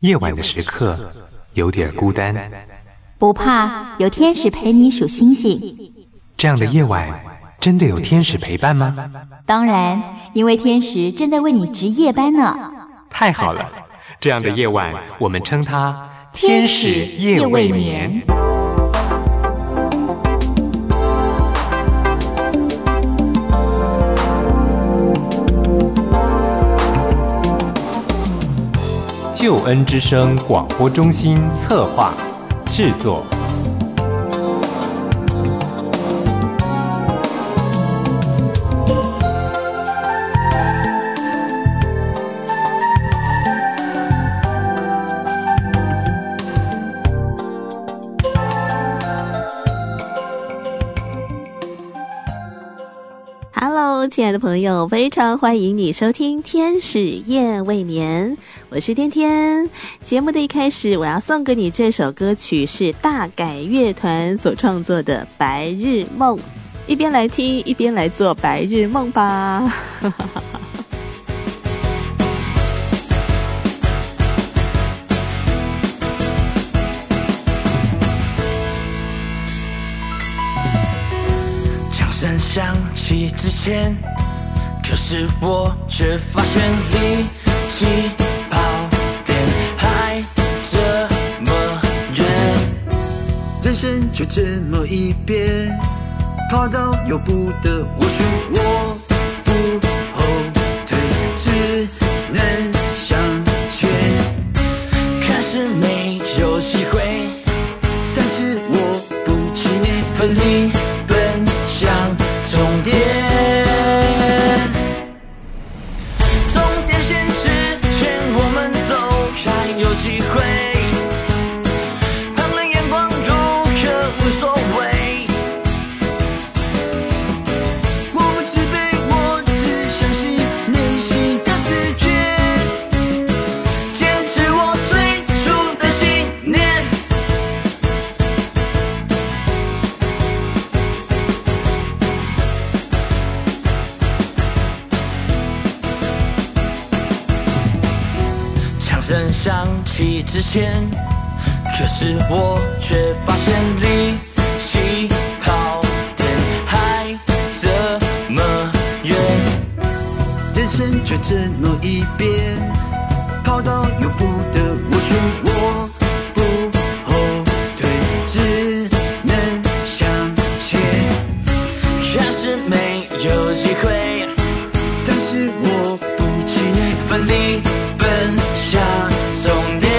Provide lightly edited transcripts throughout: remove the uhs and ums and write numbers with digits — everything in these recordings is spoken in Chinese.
夜晚的时刻有点孤单， 不怕，有天使陪你数星星。 这样的夜晚真的有天使陪伴吗？ 当然，因为天使正在为你值夜班呢。 太好了，这样的夜晚我们称它天使夜未眠。救恩之声广播中心策划制作。 亲爱的朋友，非常欢迎你收听天使夜未眠，我是天天。节目的一开始，我要送给你这首歌曲是大改乐团所创作的《白日梦》，一边来听一边来做白日梦吧。 枪声响起之前，可是我却发现离起跑点还这么远。 人生就这么一遍，跑到由不得我选，我不后退，只能向前。 看似没有机会， 但是我不气馁， 奋力奔向终点。终点线之前，我们都还有机会。旁人眼光如何无所谓， 我不自卑，我只相信内心的直觉， 坚持我最初的信念。枪声响起之前，可是我却发现离起跑点还这么远。 人生就这么一遍，跑到由不得我选，我不后退，只能向前。 看似没有机会， 但是我不气馁， 奋力奔向终点。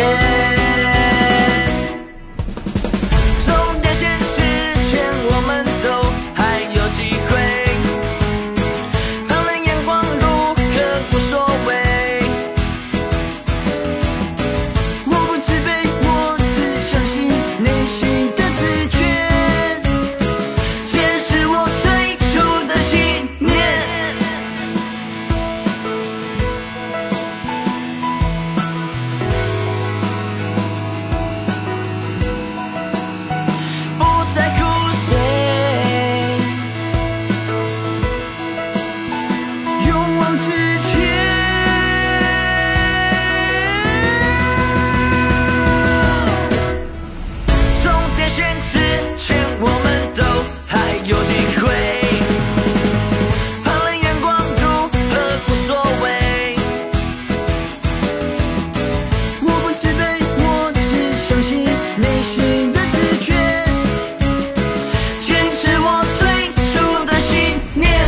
终点线之前，我们都还有机会。旁人眼光如何无所谓， 我不自卑，我只相信内心的直觉， 坚持我最初的信念。不在乎谁， 勇往直前。 终点线之前，我们都还有机会。旁人眼光如何无所谓， 我不自卑，我只相信内心的直觉， 坚持我最初的信念。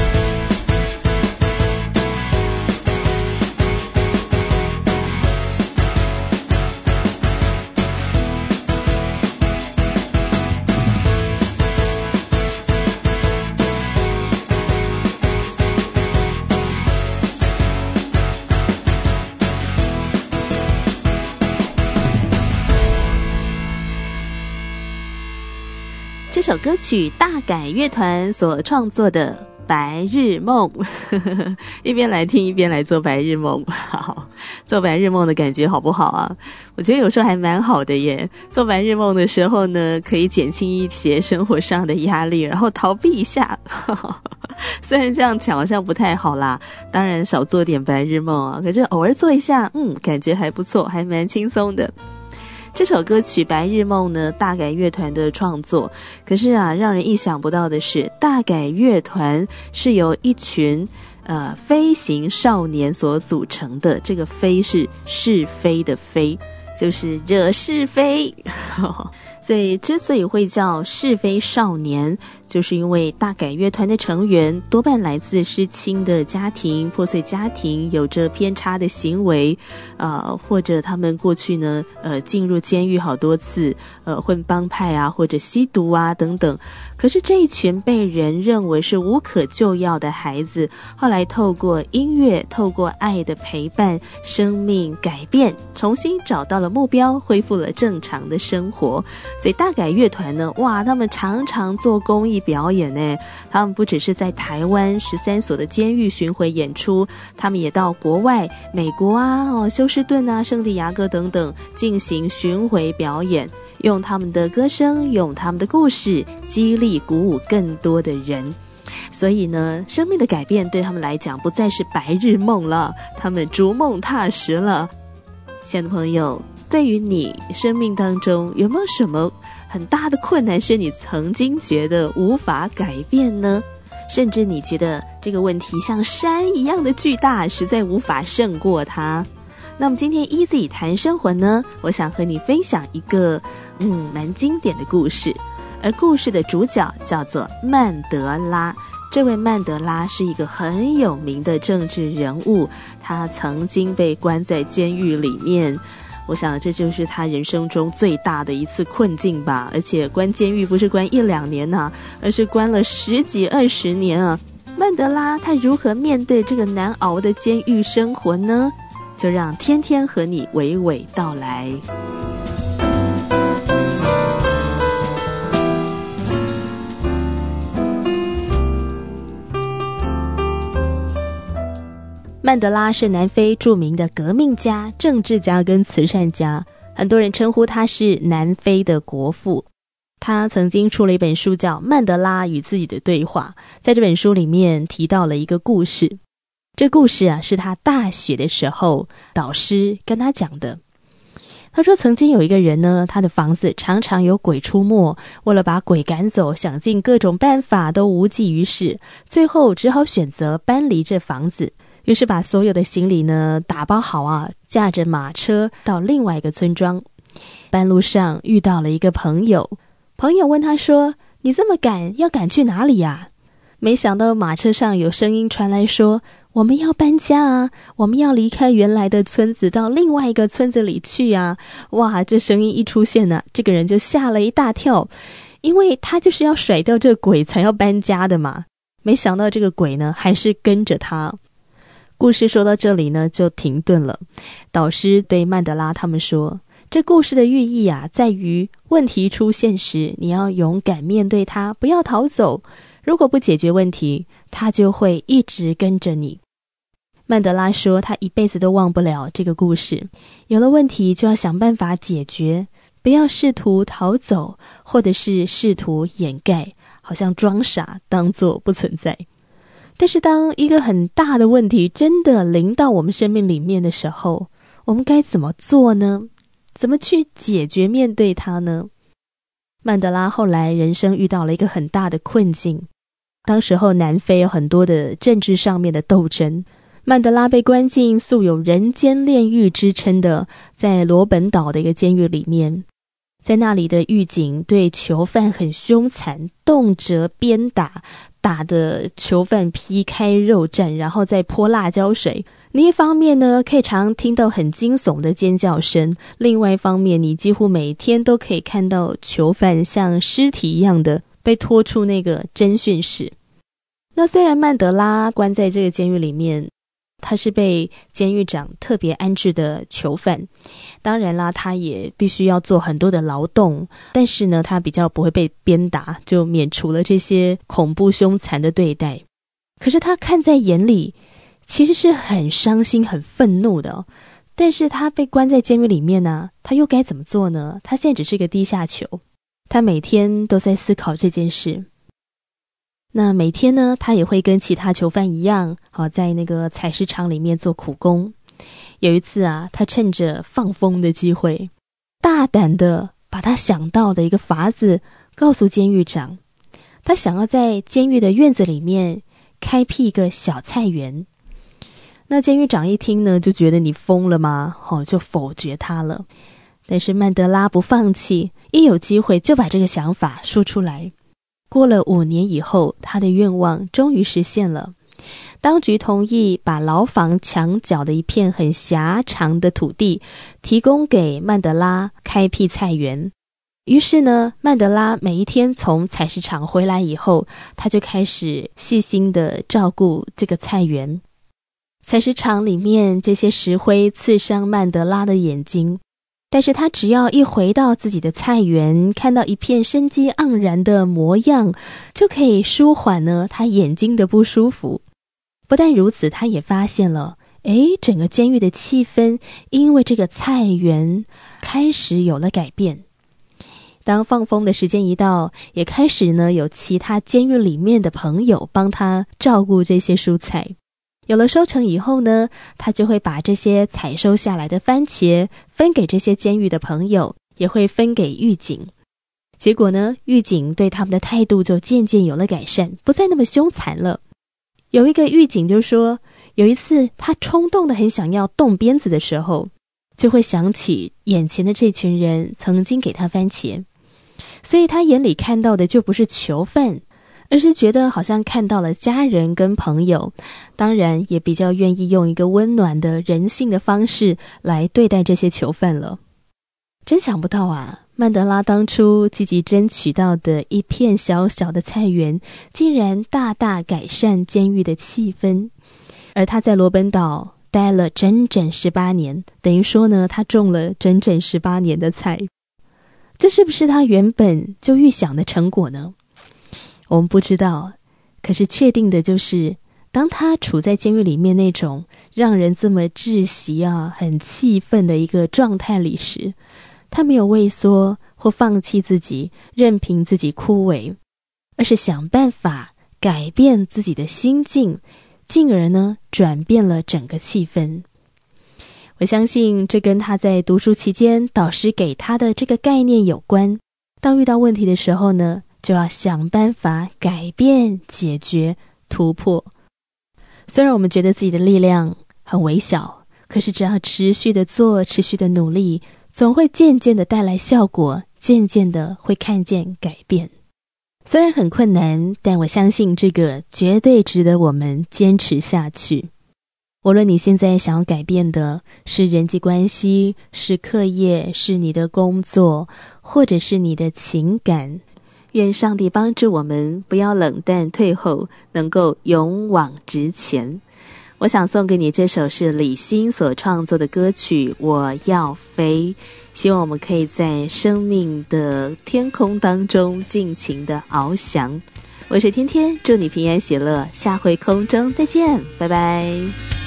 这首歌曲大改乐团所创作的《白日梦》，一边来听一边来做白日梦。好，做白日梦的感觉好不好啊？我觉得有时候还蛮好的耶。做白日梦的时候呢，可以减轻一些生活上的压力，然后逃避一下。 虽然这样讲好像不太好啦，当然少做点白日梦啊，可是偶尔做一下，感觉还不错，还蛮轻松的。这首歌曲《白日梦》呢，大改乐团的创作。可是啊，让人意想不到的是，大改乐团是由一群飞行少年所组成的。这个飞是是非的非，就是惹是非。所以之所以会叫是非少年，就是因为大改乐团的成员多半来自失亲的家庭、破碎家庭，有着偏差的行为，或者他们过去呢进入监狱好多次，混帮派啊，或者吸毒啊等等。可是这一群被人认为是无可救药的孩子，后来透过音乐，透过爱的陪伴，生命改变，重新找到了目标，恢复了正常的生活。所以大改乐团呢，哇，他们常常做公益表演呢。他们不只是在台湾13所的监狱巡回演出，他们也到国外，美国啊、休斯顿啊、圣地亚哥等等进行巡回表演，用他们的歌声，用他们的故事，激励鼓舞更多的人。所以呢，生命的改变对他们来讲不再是白日梦了，他们逐梦踏实了。亲爱的朋友，对于你生命当中有没有什么很大的困难是你曾经觉得无法改变呢？甚至你觉得这个问题像山一样的巨大，实在无法胜过它。那么今天 Easy 谈生活呢，我想和你分享一个蛮经典的故事，而故事的主角叫做曼德拉。这位曼德拉是一个很有名的政治人物，他曾经被关在监狱里面，我想这就是他人生中最大的一次困境吧。而且关监狱不是关1-2年啊，而是关了10几20年啊。曼德拉他如何面对这个难熬的监狱生活呢？就让天天和你娓娓道来。曼德拉是南非著名的革命家、政治家跟慈善家，很多人称呼他是南非的国父。他曾经出了一本书叫《曼德拉与自己的对话》，在这本书里面提到了一个故事。这故事啊，是他大学的时候导师跟他讲的。他说曾经有一个人呢，他的房子常常有鬼出没，为了把鬼赶走，想尽各种办法都无济于事，最后只好选择搬离这房子。于是把所有的行李呢打包好啊，驾着马车到另外一个村庄。半路上遇到了一个朋友，朋友问他说：“你这么赶，要赶去哪里呀？”没想到马车上有声音传来说：“我们要搬家啊，我们要离开原来的村子，到另外一个村子里去啊！”哇，这声音一出现呢，这个人就吓了一大跳，因为他就是要甩掉这鬼才要搬家的嘛。没想到这个鬼呢，还是跟着他。故事说到这里呢，就停顿了。导师对曼德拉他们说，这故事的寓意啊，在于问题出现时，你要勇敢面对它，不要逃走。如果不解决问题，它就会一直跟着你。曼德拉说，他一辈子都忘不了这个故事。有了问题就要想办法解决，不要试图逃走，或者是试图掩盖，好像装傻，当作不存在。但是当一个很大的问题真的临到我们生命里面的时候，我们该怎么做呢？怎么去解决面对它呢？曼德拉后来人生遇到了一个很大的困境，当时候南非有很多的政治上面的斗争，曼德拉被关进素有人间炼狱之称的在罗本岛的一个监狱里面。在那里的狱警对囚犯很凶残，动辄鞭打，打得囚犯皮开肉绽，然后再泼辣椒水。另一方面呢，可以常听到很惊悚的尖叫声，另外一方面你几乎每天都可以看到囚犯像尸体一样的被拖出那个侦讯室。那虽然曼德拉关在这个监狱里面，他是被监狱长特别安置的囚犯，当然啦，他也必须要做很多的劳动，但是呢，他比较不会被鞭打，就免除了这些恐怖凶残的对待。可是他看在眼里，其实是很伤心很愤怒的但是他被关在监狱里面呢，他又该怎么做呢？他现在只是一个低下囚，他每天都在思考这件事。 那每天呢，他也会跟其他囚犯一样，在那个采石场里面做苦工。有一次啊，他趁着放风的机会，大胆的把他想到的一个法子告诉监狱长，他想要在监狱的院子里面开辟一个小菜园。那监狱长一听呢，就觉得你疯了吗？就否决他了。但是曼德拉不放弃，一有机会就把这个想法说出来。过了5年以后，他的愿望终于实现了。当局同意把牢房墙角的一片很狭长的土地提供给曼德拉开辟菜园。于是呢，曼德拉每一天从采石场回来以后，他就开始细心的照顾这个菜园。采石场里面这些石灰刺伤曼德拉的眼睛，但是他只要一回到自己的菜园，看到一片生机盎然的模样，就可以舒缓呢他眼睛的不舒服。不但如此，他也发现了，整个监狱的气氛因为这个菜园开始有了改变。当放风的时间一到，也开始呢有其他监狱里面的朋友帮他照顾这些蔬菜。有了收成以后呢，他就会把这些采收下来的番茄分给这些监狱的朋友，也会分给狱警。结果呢，狱警对他们的态度就渐渐有了改善，不再那么凶残了。有一个狱警就说，有一次他冲动的很想要动鞭子的时候，就会想起眼前的这群人曾经给他番茄，所以他眼里看到的就不是囚犯，而是觉得好像看到了家人跟朋友，当然也比较愿意用一个温暖的人性的方式来对待这些囚犯了。真想不到啊，曼德拉当初积极争取到的一片小小的菜园，竟然大大改善监狱的气氛。而他在罗本岛待了整整18年，等于说呢，他种了整整18年的菜。这是不是他原本就预想的成果呢？我们不知道，可是确定的就是，当他处在监狱里面那种让人这么窒息很气愤的一个状态里时，他没有畏缩或放弃自己，任凭自己枯萎，而是想办法改变自己的心境，进而呢转变了整个气氛。我相信这跟他在读书期间导师给他的这个概念有关。当遇到问题的时候呢，就要想办法改变、解决、突破。虽然我们觉得自己的力量很微小，可是只要持续的做，持续的努力，总会渐渐的带来效果，渐渐的会看见改变。虽然很困难，但我相信这个绝对值得我们坚持下去。无论你现在想要改变的是人际关系，是课业，是你的工作，或者是你的情感，愿上帝帮助我们不要冷淡退后，能够勇往直前。我想送给你这首是李欣所创作的歌曲《我要飞》，希望我们可以在生命的天空当中尽情的翱翔。我是天天，祝你平安喜乐，下回空中再见，拜拜。